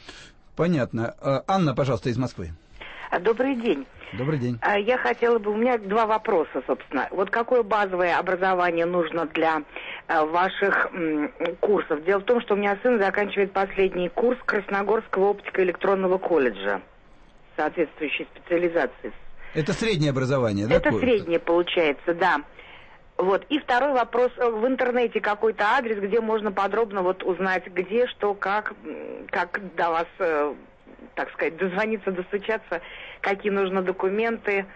Понятно. Анна, пожалуйста, из Москвы. Добрый день. Добрый день. Я хотела бы, у меня два вопроса, собственно. Вот какое базовое образование нужно для ваших курсов? Дело в том, что у меня сын заканчивает последний курс Красногорского оптико-электронного колледжа, соответствующей специализации. Это среднее образование, да? Это среднее получается, да. Вот. И второй вопрос. В интернете какой-то адрес, где можно подробно вот узнать, где, что, как до вас, так сказать, дозвониться, достучаться, какие нужны документы,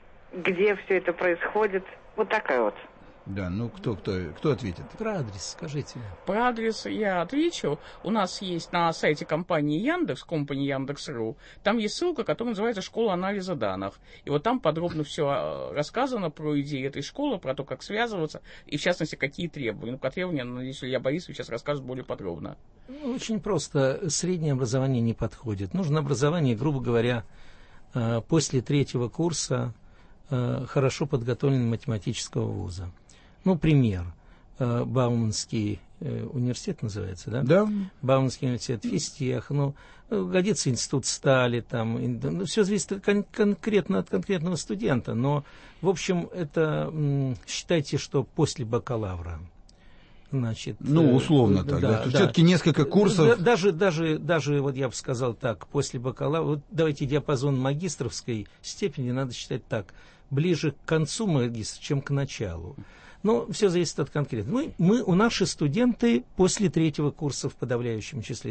где все это происходит. Вот такая вот. Да, ну кто ответит? Про адрес скажите. Про адрес я отвечу. У нас есть на сайте компании Яндекс, company Яндекс.ру, там есть ссылка, которая называется «Школа анализа данных». И вот там подробно все рассказано про идеи этой школы, про то, как связываться, и в частности, какие требования. Ну, про требования, надеюсь, Илья Борисович сейчас расскажет более подробно. Очень просто. Среднее образование не подходит. Нужно образование, грубо говоря, после 3-го курса хорошо подготовленного математического вуза. Ну, пример. Бауманский университет называется, да? Да. Бауманский университет, физтех, годится институт стали, там, все зависит конкретно от конкретного студента, но, в общем, это, считайте, что после бакалавра. Значит, условно так, да. Все-таки несколько курсов. Даже, вот я бы сказал так, после бакалавра, вот давайте диапазон магистровской степени надо считать так, ближе к концу магистра, чем к началу. Но все зависит от конкретного. У наши студенты после 3-го курса в подавляющем числе,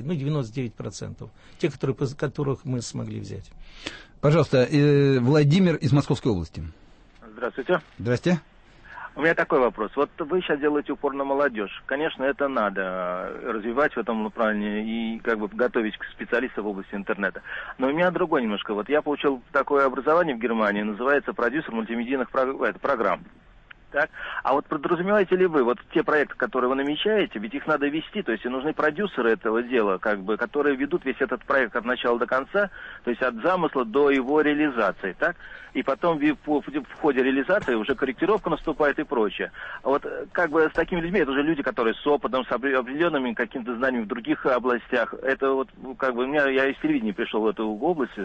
99%, те, которых мы смогли взять. Пожалуйста, Владимир из Московской области. Здравствуйте. Здрасте. У меня такой вопрос. Вот вы сейчас делаете упор на молодежь. Конечно, это надо развивать в этом направлении и как бы готовить специалистов в области интернета. Но у меня другой немножко. Вот я получил такое образование в Германии, называется продюсер мультимедийных программ. Так? А вот подразумеваете ли вы, вот те проекты, которые вы намечаете, ведь их надо вести, то есть и нужны продюсеры этого дела, как бы, которые ведут весь этот проект от начала до конца, то есть от замысла до его реализации, так? И потом в ходе реализации уже корректировка наступает и прочее. А вот как бы с такими людьми, это уже люди, которые с опытом, с определенными какими-то знаниями в других областях, это вот как бы я из телевидения пришел в эту область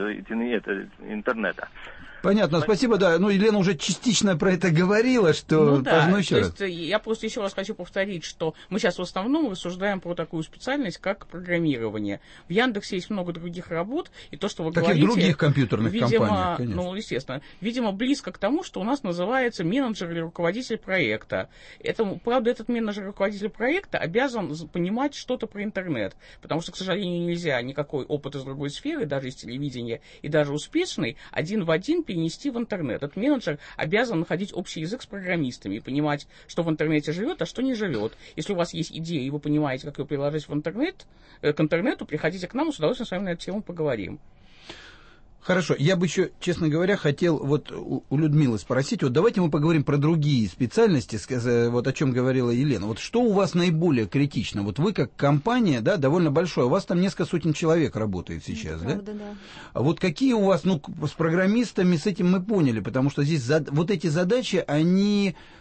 интернета. Понятно, спасибо, да. Елена уже частично про это говорила, что еще раз. Я просто еще раз хочу повторить, что мы сейчас в основном рассуждаем про такую специальность, как программирование. В Яндексе есть много других работ, и то, что вы говорите... Как и в других компьютерных компаниях, конечно. Естественно. Видимо, близко к тому, что у нас называется менеджер или руководитель проекта. Правда, этот менеджер или руководитель проекта обязан понимать что-то про интернет, потому что, к сожалению, нельзя никакой опыт из другой сферы, даже из телевидения, и даже успешный, один в один перенести в интернет. Этот менеджер обязан находить общий язык с программистами и понимать, что в интернете живет, а что не живет. Если у вас есть идея, и вы понимаете, как ее приложить к интернету, приходите к нам, и с удовольствием с вами на эту тему поговорим. Хорошо, я бы еще, честно говоря, хотел вот у Людмилы спросить, вот давайте мы поговорим про другие специальности, вот о чем говорила Елена. Вот что у вас наиболее критично? Вот вы как компания, да, довольно большая, у вас там несколько сотен человек работает сейчас, правда, да? А вот какие у вас, с программистами, с этим мы поняли, потому что здесь вот эти задачи, они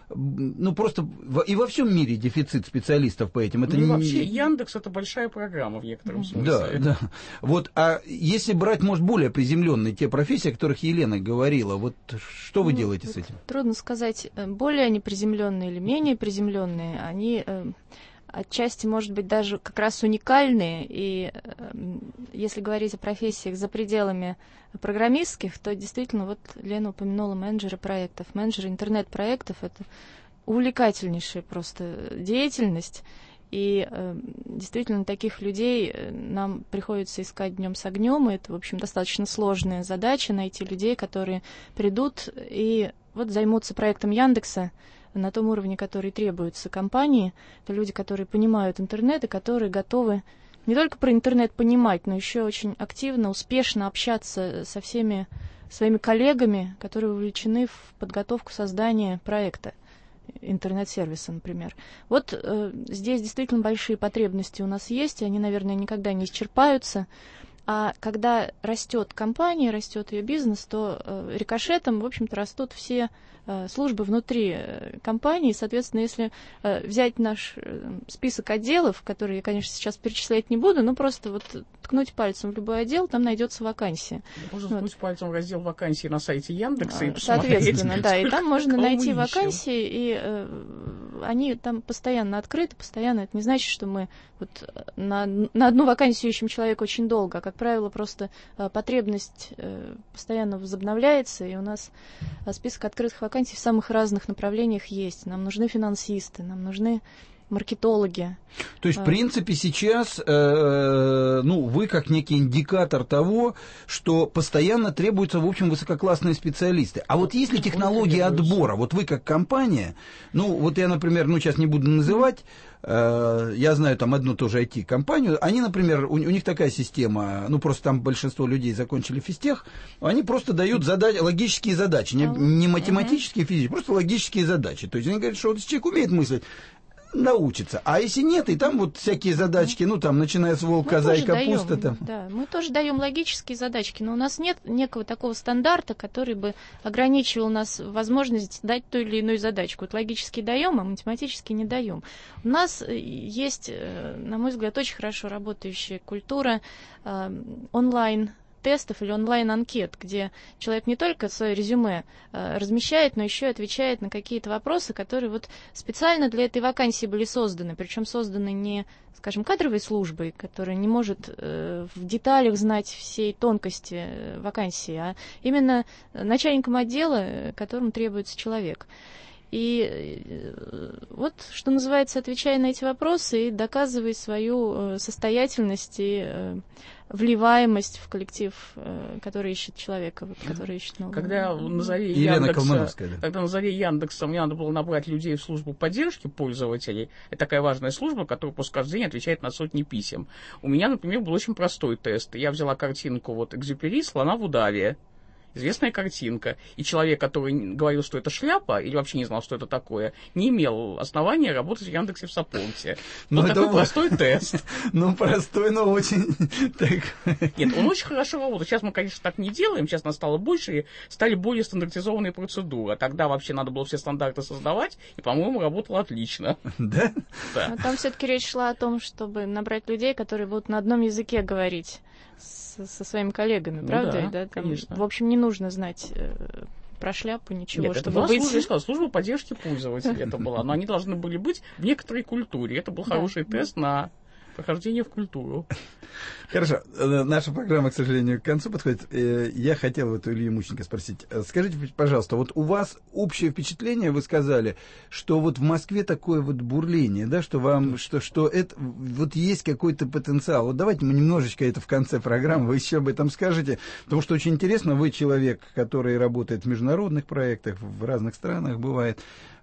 ну, просто и во всем мире дефицит специалистов по этим. Это ну, вообще Яндекс — это большая программа в некотором смысле. Да. Вот, а если брать, может, более приземленные те профессии, о которых Елена говорила, вот что вы делаете с этим? Трудно сказать, более они приземленные или менее приземленные. Они отчасти, может быть, даже как раз уникальные. И если говорить о профессиях за пределами программистских, то действительно, вот Лена упомянула менеджеры проектов. Менеджеры интернет-проектов — это увлекательнейшая просто деятельность. И действительно, таких людей нам приходится искать днем с огнем. И это, в общем, достаточно сложная задача — найти людей, которые придут и вот займутся проектом Яндекса на том уровне, который требуется компании. Это люди, которые понимают интернет и которые готовы не только про интернет понимать, но еще очень активно, успешно общаться со всеми своими коллегами, которые вовлечены в подготовку создания проекта интернет-сервиса, например. Вот здесь действительно большие потребности у нас есть, и они, наверное, никогда не исчерпаются. А когда растет компания, растет ее бизнес, то рикошетом, в общем-то, растут все службы внутри компании. Соответственно, если взять наш список отделов, которые я, конечно, сейчас перечислять не буду, но просто вот ткнуть пальцем в любой отдел, там найдется вакансия. Можно ткнуть пальцем в раздел вакансии на сайте Яндекса и посмотреть. Соответственно, да, и там можно найти вакансии, и они там постоянно открыты, постоянно. Это не значит, что мы вот на одну вакансию ищем человека очень долго, а, как правило, просто потребность постоянно возобновляется, и у нас список открытых вакансий в самых разных направлениях есть. Нам нужны финансисты, нам нужны маркетологи. То есть, в принципе, сейчас вы как некий индикатор того, что постоянно требуются, в общем, высококлассные специалисты. А вот есть ли технологии отбора? Вот вы как компания, вот я, например, сейчас не буду называть, я знаю там одну тоже IT-компанию, они, например, у них такая система, просто там большинство людей закончили физтех, они просто дают логические задачи, не математические, физические, просто логические задачи. То есть они говорят, что вот если человек умеет мыслить, научится. А если нет, и там вот всякие задачки, начиная с волк, коза и капуста. Да, мы тоже даем логические задачки, но у нас нет некого такого стандарта, который бы ограничивал нас возможность дать ту или иную задачку. Вот логически даем, а математически не даем. У нас есть, на мой взгляд, очень хорошо работающая культура онлайн тестов или онлайн-анкет, где человек не только свое резюме размещает, но еще и отвечает на какие-то вопросы, которые вот специально для этой вакансии были созданы, причем созданы не, скажем, кадровой службой, которая не может в деталях знать всей тонкости вакансии, а именно начальником отдела, которому требуется человек. И вот, что называется, отвечая на эти вопросы и доказывая свою состоятельность и вливаемость в коллектив, который ищет человека, который ищет нового. Когда на заре Яндекса мне надо было набрать людей в службу поддержки пользователей, это такая важная служба, которая после каждого дня отвечает на сотни писем. У меня, например, был очень простой тест. Я взяла картинку Экзюпери «Слона в ударе». Известная картинка. И человек, который говорил, что это шляпа, или вообще не знал, что это такое, не имел основания работать в Яндексе в саппорте. Такой простой тест. Простой, но очень... Нет, он очень хорошо работает. Сейчас мы, конечно, так не делаем. Сейчас нас стало больше, и стали более стандартизованные процедуры. Тогда вообще надо было все стандарты создавать, и, по-моему, работало отлично. Да? Да. Там все-таки речь шла о том, чтобы набрать людей, которые будут на одном языке говорить со своими коллегами, правда? Да, конечно. В общем, не нужно знать про шляпу, ничего, Нет, чтобы это быть... служба поддержки пользователей это была, но они должны были быть в некоторой культуре. Это был хороший тест на прохождение в культуру. Хорошо. Наша программа, к сожалению, к концу подходит. Я хотел у Ильи Мученко спросить. Скажите, пожалуйста, у вас общее впечатление, вы сказали, что в Москве такое бурление, да, что вам, что это, есть какой-то потенциал. Давайте мы немножечко это в конце программы, вы еще об этом скажете, потому что очень интересно, вы человек, который работает в международных проектах, в разных странах бывает.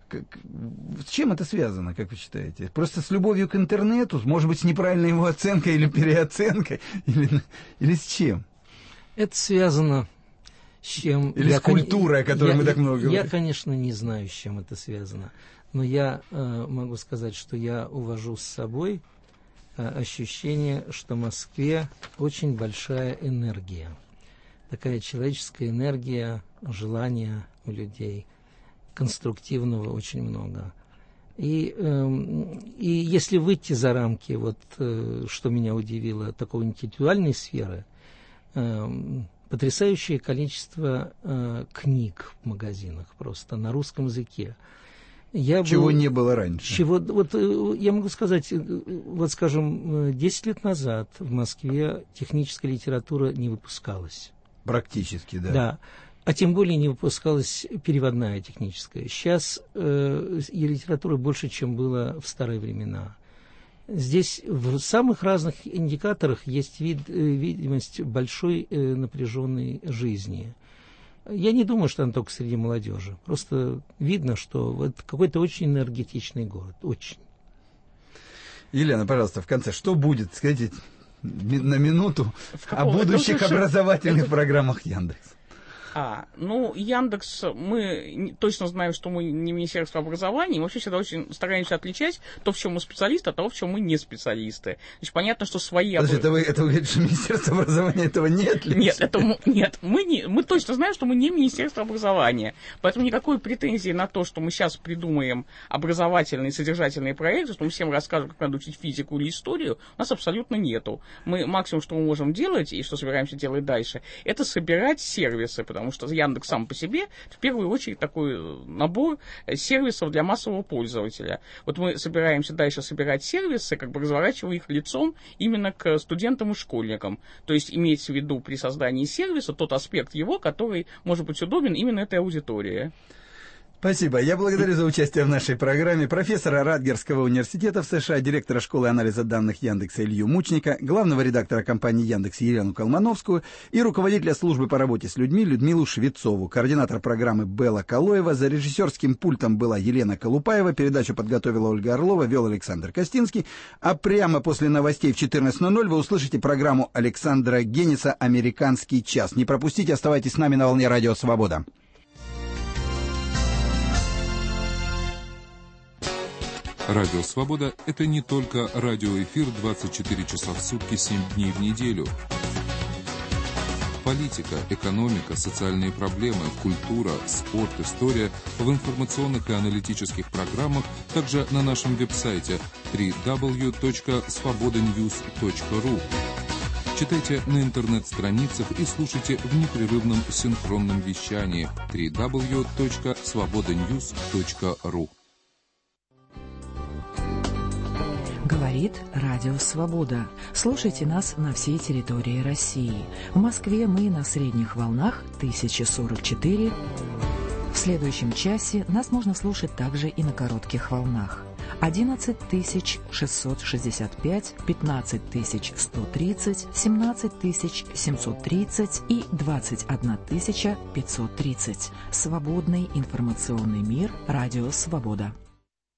С чем это связано, как вы считаете? Просто с любовью к интернету, может быть, с неправильной его оценкой или переоценкой, или с чем? Это связано с чем? Или с культурой, о которой мы так много говорим? Я, конечно, не знаю, с чем это связано, но я могу сказать, что я увожу с собой ощущение, что в Москве очень большая энергия, такая человеческая энергия, желание у людей. конструктивного очень много. И если выйти за рамки, вот что меня удивило, такой интеллектуальной сферы, потрясающее количество книг в магазинах просто на русском языке. Чего не было раньше. Вот я могу сказать, вот скажем, 10 лет назад в Москве техническая литература не выпускалась. Практически, да. Да. А тем более не выпускалась переводная техническая. Сейчас и литературы больше, чем было в старые времена. Здесь в самых разных индикаторах есть видимость большой напряженной жизни. Я не думаю, что она только среди молодежи. Просто видно, что вот какой-то очень энергетичный город. Очень. Елена, пожалуйста, в конце, что будет, скажите, на минуту о будущих образовательных программах Яндекса? Яндекс, мы точно знаем, что мы не Министерство образования, мы вообще всегда очень стараемся отличать то, в чем мы специалисты, от того, в чем мы не специалисты. Значит, понятно, что свои... Это вы говорите, что Министерство образования этого не отличает? Нет, мы точно знаем, что мы не Министерство образования, поэтому никакой претензии на то, что мы сейчас придумаем образовательные, содержательные проекты, что мы всем расскажем, как надо учить физику или историю, у нас абсолютно нету. Мы максимум, что мы можем делать, и что собираемся делать дальше, это собирать сервисы, потому что Яндекс сам по себе в первую очередь такой набор сервисов для массового пользователя. Вот мы собираемся дальше собирать сервисы, как бы разворачивая их лицом именно к студентам и школьникам. То есть имеется в виду при создании сервиса тот аспект его, который может быть удобен именно этой аудитории. Спасибо. Я благодарю за участие в нашей программе профессора Радгерского университета в США, директора школы анализа данных Яндекса Илью Мучника, главного редактора компании Яндекс Елену Колмановскую и руководителя службы по работе с людьми Людмилу Швецову, координатор программы Белла Калоева. За режиссерским пультом была Елена Колупаева, передачу подготовила Ольга Орлова, вел Александр Костинский. А прямо после новостей в 14:00 вы услышите программу Александра Гениса «Американский час». Не пропустите, оставайтесь с нами на волне Радио Свобода. Радио «Свобода» — это не только радиоэфир 24 часа в сутки, 7 дней в неделю. Политика, экономика, социальные проблемы, культура, спорт, история в информационных и аналитических программах, также на нашем веб-сайте www.svobodanews.ru. Читайте на интернет-страницах и слушайте в непрерывном синхронном вещании www.svobodanews.ru. Говорит Радио Свобода. Слушайте нас на всей территории России. В Москве мы на средних волнах 1044. В следующем часе нас можно слушать также и на коротких волнах. 11665, 15130, 17730 и 21530. Свободный информационный мир. Радио Свобода.